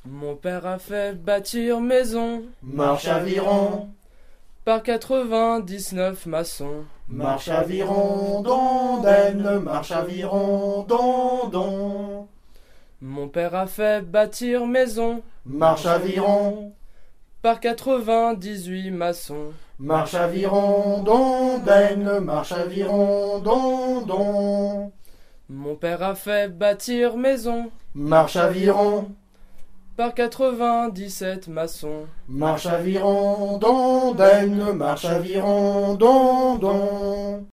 Mon père a fait bâtir maison, Marche aviron, par 99 maçons. marche aviron, dondaine, marche aviron, dondon. Mon père a fait bâtir maison, Marche aviron, par 98 maçons. marche aviron, dondaine, marche aviron, dondon. Mon père a fait bâtir maison, Marche aviron, par 97 maçons. marche aviron, dondaine, marche aviron, dondon.